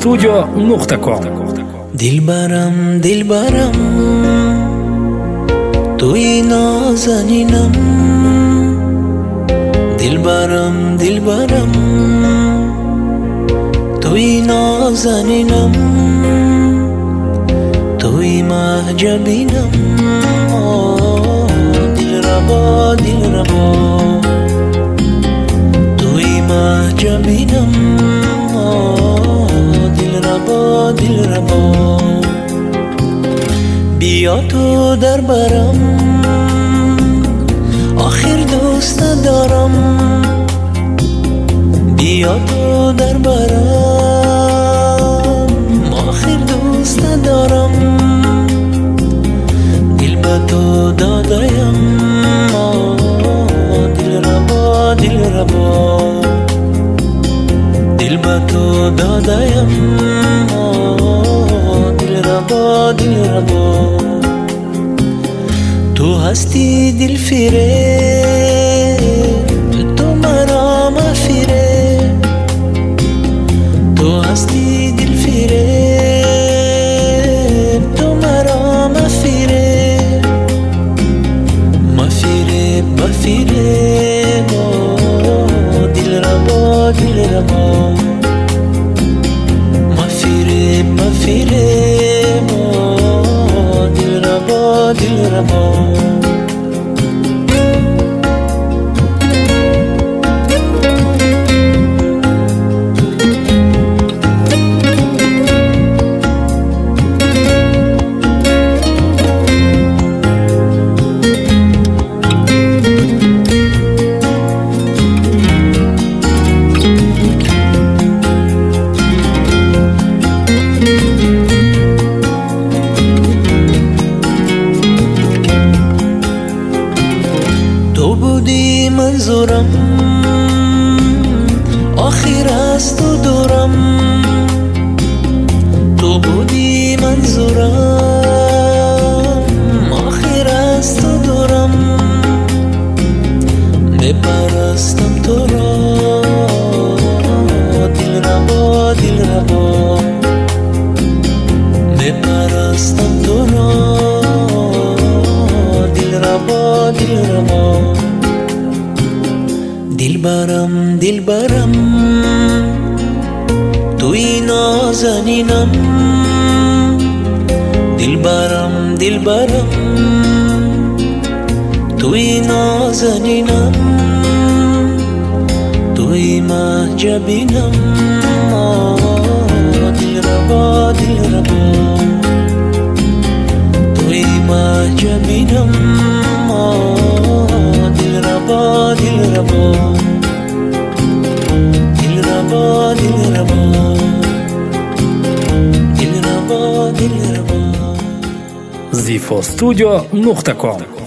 zifostudio.com. دلبرم دلبرم توی نازنینم، دلبرم دلبرم توی نازنینم، توی محجبینم، دلربا دلربا توی محجبینم، دلربا دلربا بیا تو در برم، آخر دوست دارم، بیا تو در برم، آخر دوست دارم، دل با تو دادایم، دلربا دلربا دل با تو دادایم، دلربا دلربا تو هستی دل فریب، تو مرا مفریب، تو هستی دل فریب، تو مرا مفریب، مفریب مفریب، دلربا دلربا مفریب مفریب، دلربا دلربا منظورم، آخر از تو دورم، تو بودی منظورم، آخر از تو دورم، بپرستم تو را، دلربا دلربا بپرستم تو را، دلربا دلربا دلبرم دلبرم توی نازنینم، دلبرم دلبرم توی نازنینم، توی محجبینم، دلربا دلربا توی محجبینم، دلربا دلربا دلربا دلربا دلربا دلربا zifostudio.com